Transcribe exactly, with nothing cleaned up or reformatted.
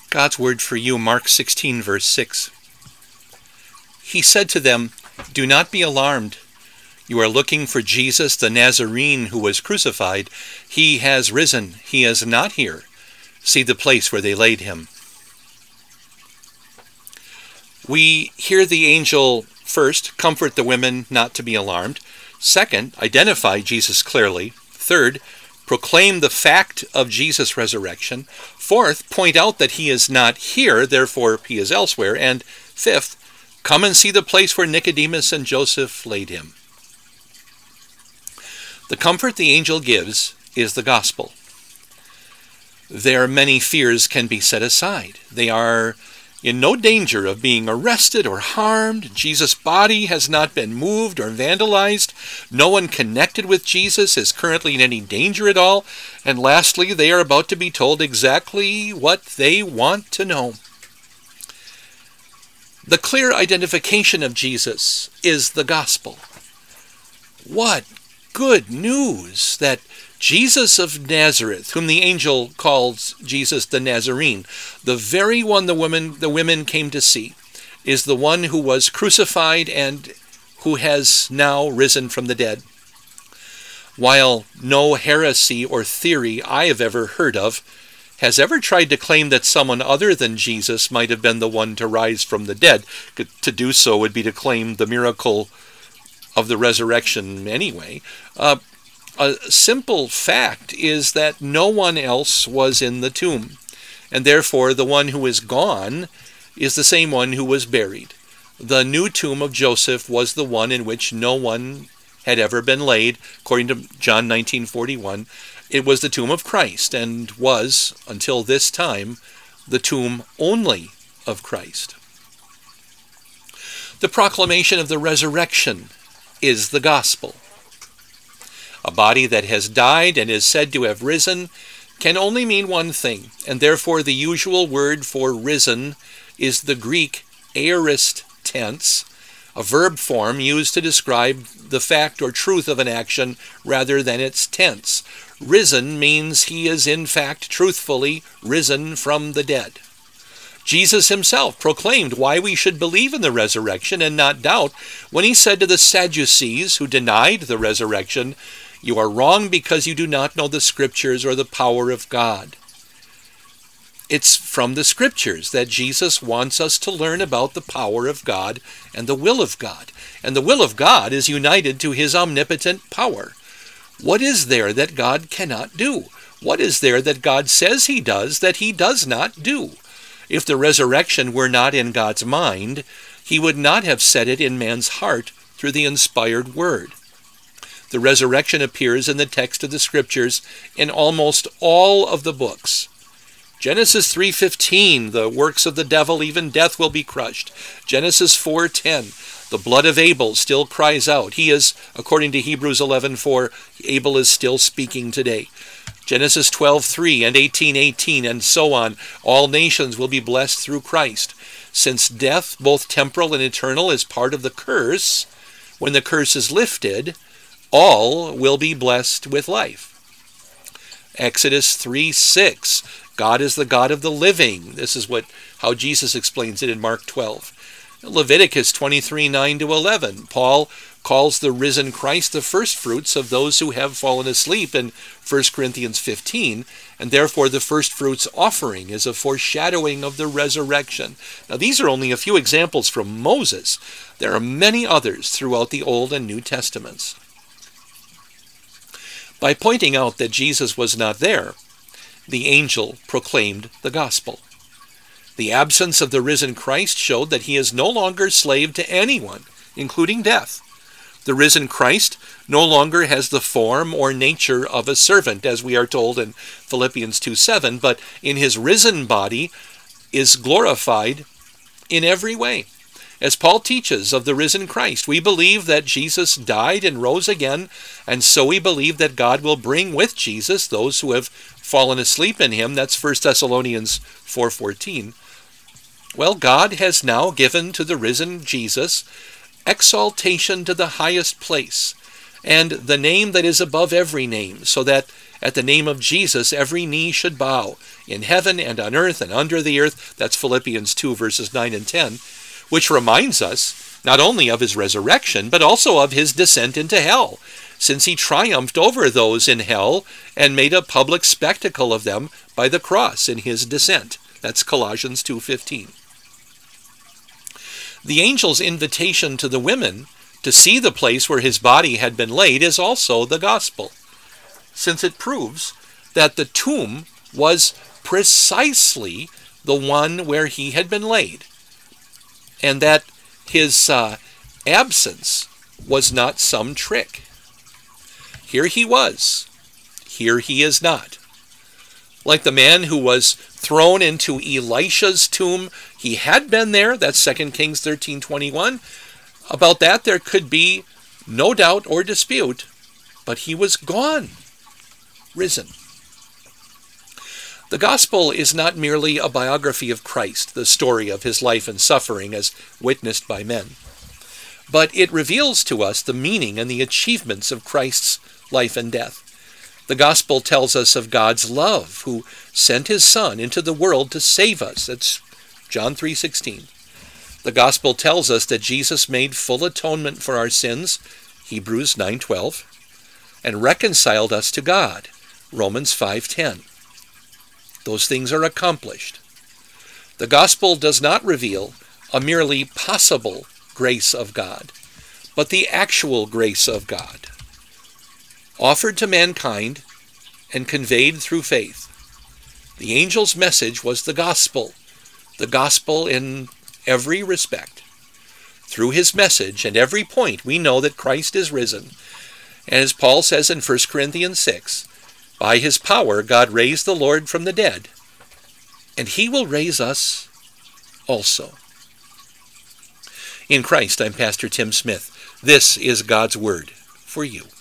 God's word for you, Mark sixteen, verse six. He said to them, "Do not be alarmed. You are looking for Jesus the Nazarene who was crucified. He has risen. He is not here. See the place where they laid him." We hear the angel first comfort the women not to be alarmed. Second, identify Jesus clearly. Third, proclaim the fact of Jesus' resurrection. Fourth, point out that he is not here, therefore he is elsewhere. And fifth, come and see the place where Nicodemus and Joseph laid him. The comfort the angel gives is the gospel. Their many fears can be set aside. They are in no danger of being arrested or harmed. Jesus' body has not been moved or vandalized. No one connected with Jesus is currently in any danger at all. And lastly, they are about to be told exactly what they want to know. The clear identification of Jesus is the gospel. What good news that Jesus of Nazareth, whom the angel calls Jesus the Nazarene, the very one the women, the women came to see, is the one who was crucified and who has now risen from the dead. While no heresy or theory I have ever heard of has ever tried to claim that someone other than Jesus might have been the one to rise from the dead, to do so would be to claim the miracle of the resurrection anyway, uh, a simple fact is that no one else was in the tomb, and therefore the one who is gone is the same one who was buried. The new tomb of Joseph was the one in which no one had ever been laid, according to John nineteen forty-one. It was the tomb of Christ, and was, until this time, the tomb only of Christ. The proclamation of the resurrection is the gospel. A body that has died and is said to have risen can only mean one thing, and therefore the usual word for risen is the Greek aorist tense, a verb form used to describe the fact or truth of an action rather than its tense. Risen means he is in fact truthfully risen from the dead. Jesus himself proclaimed why we should believe in the resurrection and not doubt when he said to the Sadducees who denied the resurrection, "You are wrong because you do not know the Scriptures or the power of God." It's from the Scriptures that Jesus wants us to learn about the power of God and the will of God. And the will of God is united to his omnipotent power. What is there that God cannot do? What is there that God says he does that he does not do? If the resurrection were not in God's mind, he would not have set it in man's heart through the inspired word. The resurrection appears in the text of the Scriptures in almost all of the books. Genesis three fifteen, the works of the devil, even death will be crushed. Genesis four ten, the blood of Abel still cries out. He is, according to Hebrews eleven four, Abel is still speaking today. Genesis twelve three and eighteen eighteen, and so on. All nations will be blessed through Christ. Since death, both temporal and eternal, is part of the curse, when the curse is lifted, all will be blessed with life. Exodus three six, God is the God of the living. This is what how Jesus explains it in Mark twelve. Leviticus twenty-three nine to eleven, Paul calls the risen Christ the firstfruits of those who have fallen asleep in First Corinthians fifteen, and therefore the firstfruits offering is a foreshadowing of the resurrection. Now these are only a few examples from Moses. There are many others throughout the Old and New Testaments. By pointing out that Jesus was not there, the angel proclaimed the gospel. The absence of the risen Christ showed that he is no longer slave to anyone, including death. The risen Christ no longer has the form or nature of a servant, as we are told in Philippians two seven, but in his risen body is glorified in every way. As Paul teaches of the risen Christ, we believe that Jesus died and rose again, and so we believe that God will bring with Jesus those who have fallen asleep in him. That's First Thessalonians four fourteen. Well, God has now given to the risen Jesus exaltation to the highest place, and the name that is above every name, so that at the name of Jesus every knee should bow in heaven and on earth and under the earth. That's Philippians two, verses nine and ten, which reminds us not only of his resurrection, but also of his descent into hell, since he triumphed over those in hell and made a public spectacle of them by the cross in his descent. That's Colossians two fifteen. The angel's invitation to the women to see the place where his body had been laid is also the gospel, since it proves that the tomb was precisely the one where he had been laid, and that his uh, absence was not some trick. Here he was, here he is not. Like the man who was thrown into Elisha's tomb, he had been there, that's Second Kings thirteen twenty-one. About that there could be no doubt or dispute, but he was gone, risen. The gospel is not merely a biography of Christ, the story of his life and suffering as witnessed by men, but it reveals to us the meaning and the achievements of Christ's life and death. The gospel tells us of God's love, who sent his Son into the world to save us. That's John three sixteen. The gospel tells us that Jesus made full atonement for our sins, Hebrews nine twelve, and reconciled us to God, Romans five ten. Those things are accomplished. The gospel does not reveal a merely possible grace of God, but the actual grace of God, offered to mankind and conveyed through faith. The angel's message was the gospel, the gospel in every respect. Through his message and every point, we know that Christ is risen. And as Paul says in First Corinthians six, by his power God raised the Lord from the dead, and he will raise us also. In Christ, I'm Pastor Tim Smith. This is God's Word for you.